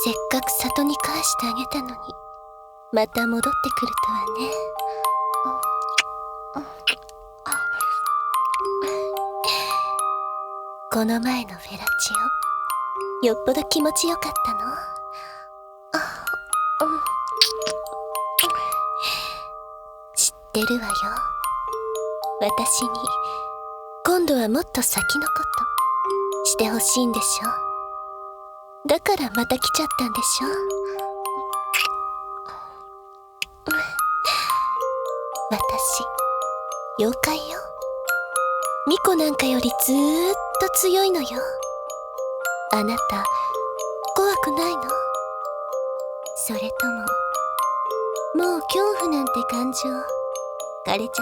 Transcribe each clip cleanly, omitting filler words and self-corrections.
せっかく里に返してあげたのに、また戻ってくるとはね。この前のフェラチオ、よっぽど気持ちよかったの？知ってるわよ。私に今度はもっと先のことしてほしいんでしょ。だからまた来ちゃったんでしょ。私妖怪よ。巫女なんかよりずーっと強いのよ。あなた怖くないの？それとももう恐怖なんて感情枯れちゃった？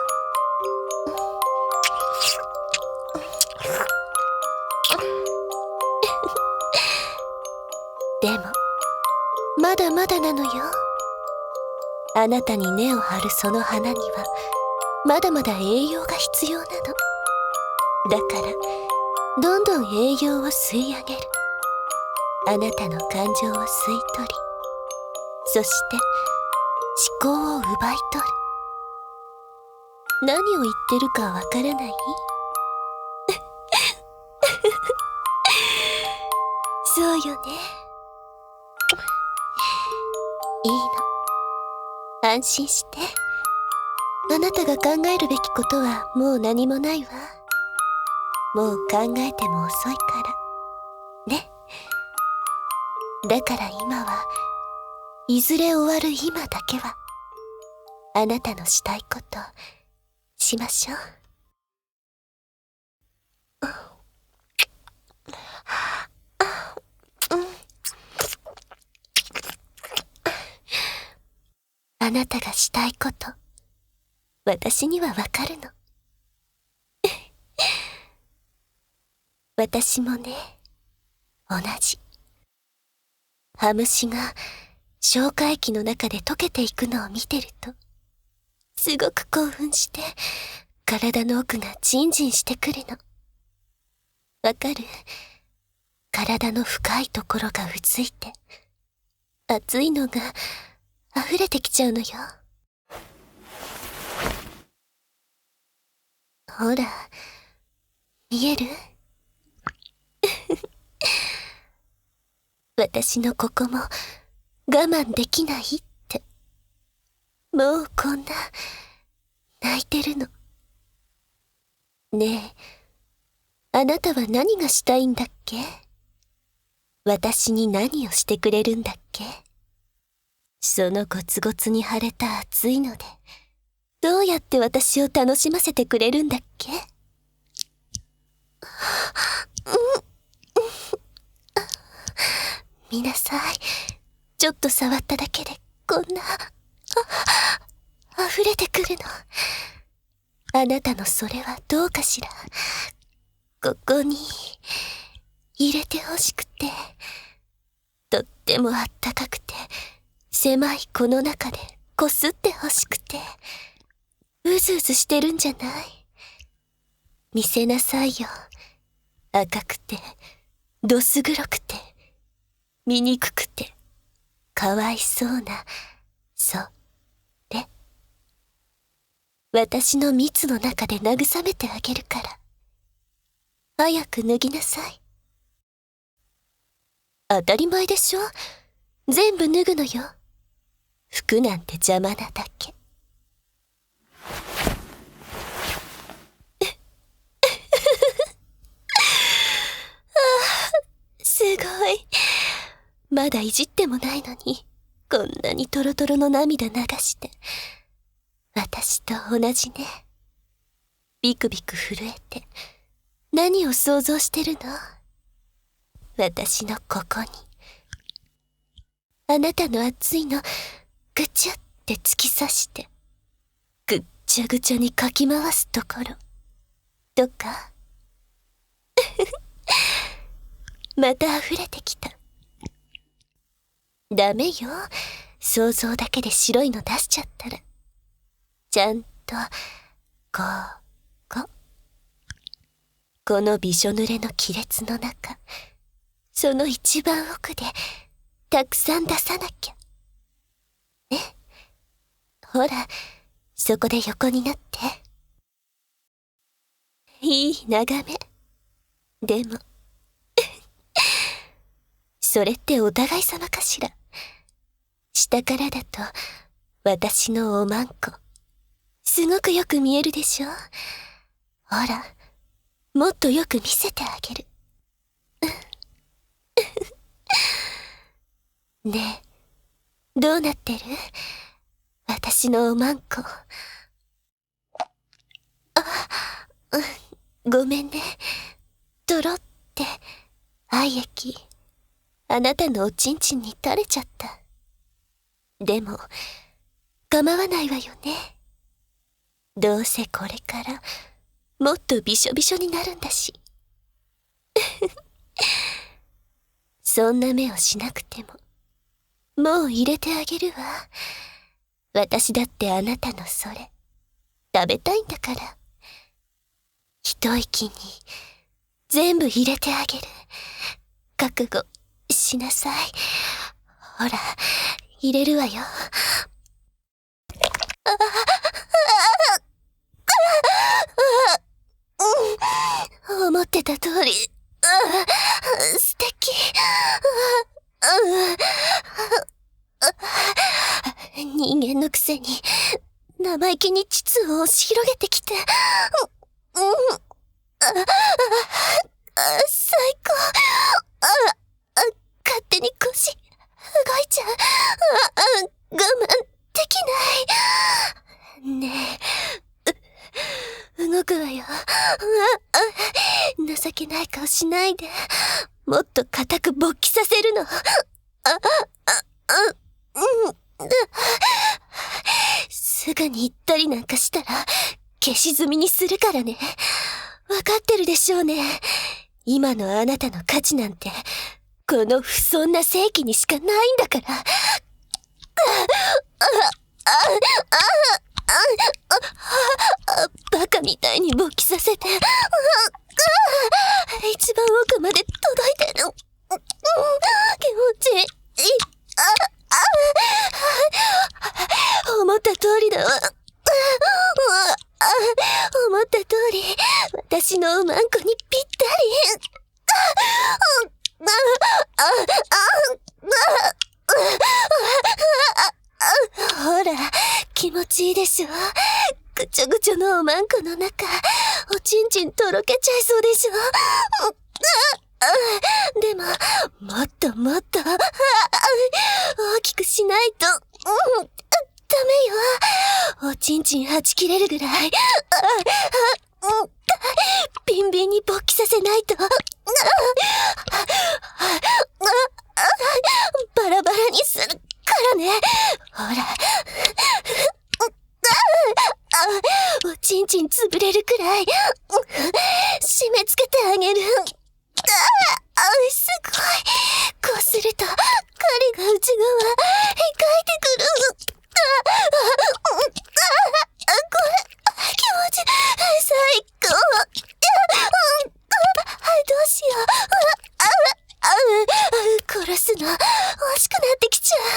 でもまだまだなのよ。あなたに根を張るその花にはまだまだ栄養が必要なの。だからどんどん栄養を吸い上げる。あなたの感情を吸い取り、そして思考を奪い取る。何を言ってるかわからない？そうよね。いいの。安心して。あなたが考えるべきことはもう何もないわ。もう考えても遅いからね。だから今はいずれ終わる今だけはあなたのしたいことしましょう。あなたがしたいこと私にはわかるの。私もね、同じ。羽虫が消化液の中で溶けていくのを見てるとすごく興奮して体の奥がジンジンしてくるの。わかる？体の深いところがうついて熱いのが溢れてきちゃうのよ。ほら見える？私のここも我慢できないって。もうこんな泣いてるの。ねえ、あなたは何がしたいんだっけ？私に何をしてくれるんだっけ？そのゴツゴツに腫れた熱いのでどうやって私を楽しませてくれるんだっけ？見なさい。ちょっと触っただけでこんな溢れてくるの。あなたのそれはどうかしら。ここに入れてほしくて、とってもあったかくて狭いこの中でこすってほしくてうずうずしてるんじゃない？見せなさいよ。赤くてどす黒くて醜くてかわいそうなそれ。私の蜜の中で慰めてあげるから。早く脱ぎなさい。当たり前でしょ。全部脱ぐのよ。服なんて邪魔なだけ。すごい。まだいじってもないのにこんなにトロトロの涙流して。私と同じね。ビクビク震えて何を想像してるの？私のここにあなたの熱いのぐちゃって突き刺してぐっちゃぐちゃにかき回すところとかまた溢れてきた。ダメよ。想像だけで白いの出しちゃったら。ちゃんとこのびしょ濡れの亀裂の中、その一番奥でたくさん出さなきゃ。ね。ほら、そこで横になって。いい眺め。でも、それってお互い様かしら。下からだと、私のおまんこ。すごくよく見えるでしょ。ほら、もっとよく見せてあげる。ねえ、どうなってる？私のおまんこ。ごめんね。とろって、愛液、あなたのおちんちんに垂れちゃった。でも、構わないわよね。どうせこれから、もっとびしょびしょになるんだし。そんな目をしなくても、もう入れてあげるわ。私だってあなたのそれ、食べたいんだから。一息に、全部入れてあげる。覚悟しなさい。ほら、入れるわよ。思ってた通り、素敵。人間のくせに、生意気に膣を押し広げてきて。最高。勝手に腰、動いちゃう。我慢できない。ねえ、動くわよ。情けない顔しないで。もっと固く勃起させるの。すぐに行ったりなんかしたら、消し済みにするからね。わかってるでしょうね。今のあなたの価値なんて、この不遜な正規にしかないんだから。バカみたいに勃起させて。一番奥まで届いてる。気持ちいい。思った通りだわ。思った通り、私のおまんこにぴったり。ほら、気持ちいいでしょ。ぐちょぐちょのおまんこの中、おちんちんとろけちゃいそうでしょ。でも、もっともっと、大きくしないと、ダメよ。おちんちんはち切れるぐらい、ビンビンに勃起させないと、バラバラにするからね。ほら。おちんちん潰れるくらい、締め付けてあげる。すごい。こうすると、針が内側、描いてくる。これ、気持ち、最高。どうしよう。殺すの、欲しくなってきちゃう。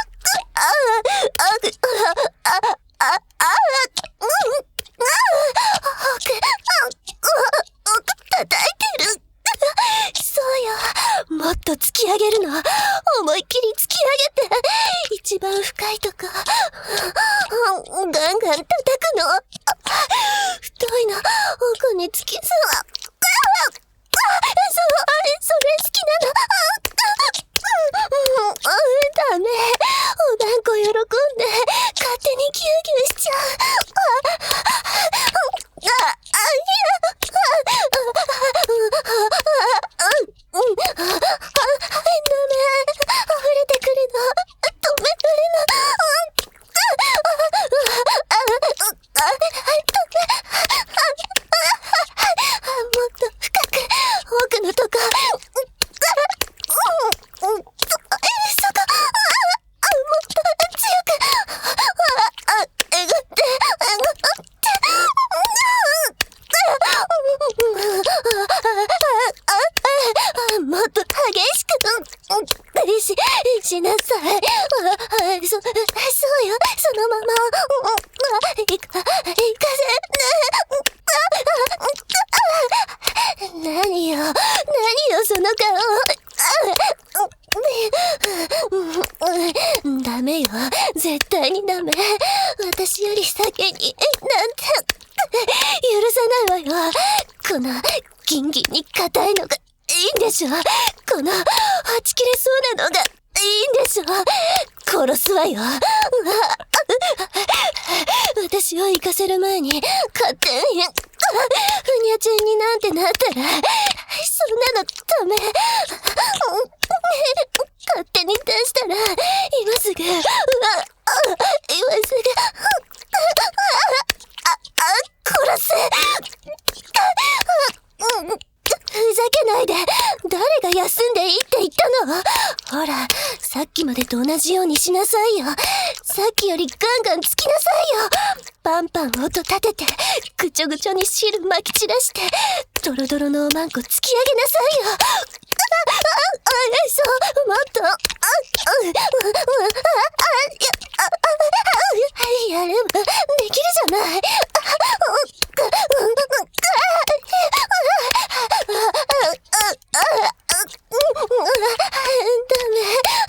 叩いてる。そうよ。もっと突き上げるの。思いっきり突き上げて。一番深いとこ。ガンガン叩くの。太いの。奥に突きそう。それ好きなの。ダメ。おばんこ喜んで、勝手にギュウギュウしちゃう。 このギンギンに硬いのがいいんでしょ。このはち切れそうなのがいいんでしょ。殺すわよ。私を行かせる前に勝手にふにゃちゃんになんてなったら、そんなのダメ。勝手に出したら今すぐ今すぐ殺す。ふざけないで。誰が休んでいいって言ったの？ほら、さっきまでと同じようにしなさいよ。さっきよりガンガンつきなさいよ。パンパン音立てて、ぐちょぐちょに汁まき散らして、ドロドロのおまんこ突き上げなさいよ。そう、もっと。やればできるじゃない。ダメ。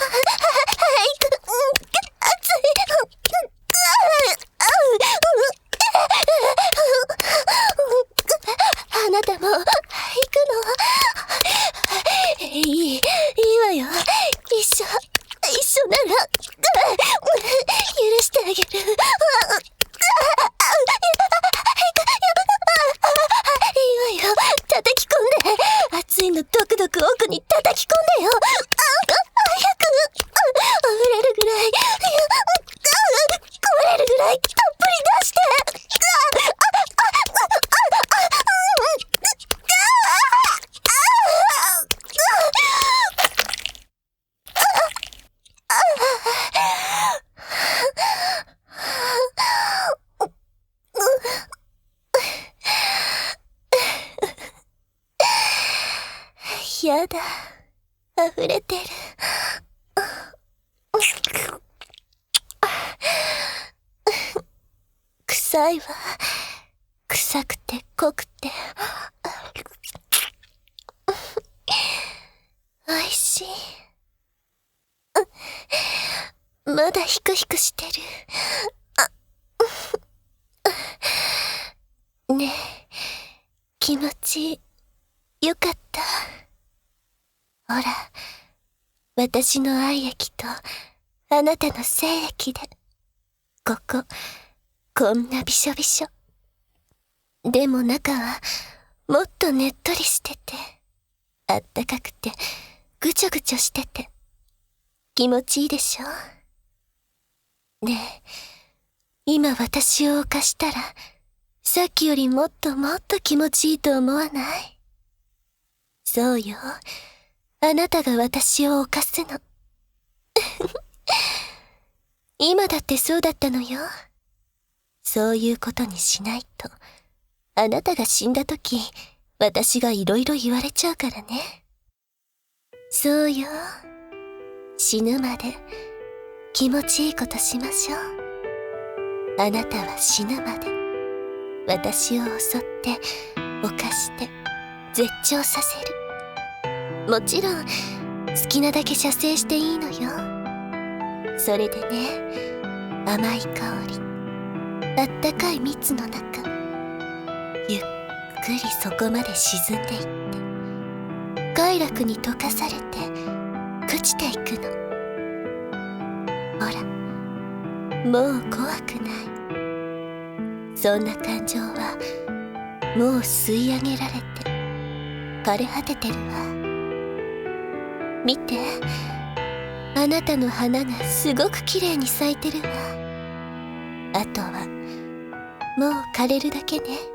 熱い。あなたも行くの？いいわよ。一緒なら許してあげる。いいわよ。叩き込んで。熱いのドクドク奥に叩き込んでよ。早く溢れるぐらい、壊れるぐらいたっぷり出して。やだ、溢れてる。臭いわ。臭くて濃くておいしい。まだヒクヒクしてる。ねえ、気持ちよかった？ほら、私の愛液とあなたの精液で、こんなびしょびしょ。でも中はもっとねっとりしてて、あったかくて、ぐちょぐちょしてて、気持ちいいでしょ？ねえ、今私を犯したら、さっきよりもっともっと気持ちいいと思わない？そうよ。あなたが私を犯すの。今だってそうだったのよ。そういうことにしないと、あなたが死んだとき、私がいろいろ言われちゃうからね。そうよ。死ぬまで気持ちいいことしましょう。あなたは死ぬまで、私を襲って、犯して、絶頂させる。もちろん好きなだけ射精していいのよ。それでね、甘い香り、あったかい蜜の中、ゆっくりそこまで沈んでいって、快楽に溶かされて朽ちていくの。ほら、もう怖くない。そんな感情はもう吸い上げられて枯れ果ててるわ。見て、あなたの花がすごく綺麗に咲いてるわ。あとはもう枯れるだけね。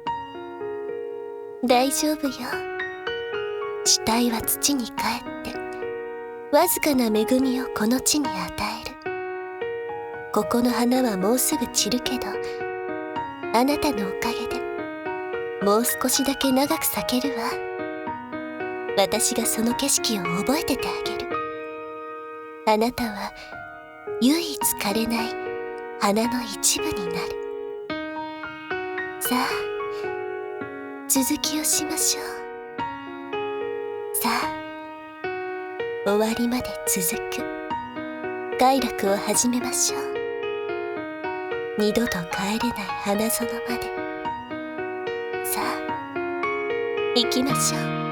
大丈夫よ。死体は土に帰ってわずかな恵みをこの地に与える。ここの花はもうすぐ散るけど、あなたのおかげでもう少しだけ長く咲けるわ。私がその景色を覚えててあげる。あなたは唯一枯れない花の一部になる。さあ、続きをしましょう。さあ、終わりまで続く快楽を始めましょう。二度と帰れない花園まで。さあ、 行きましょう。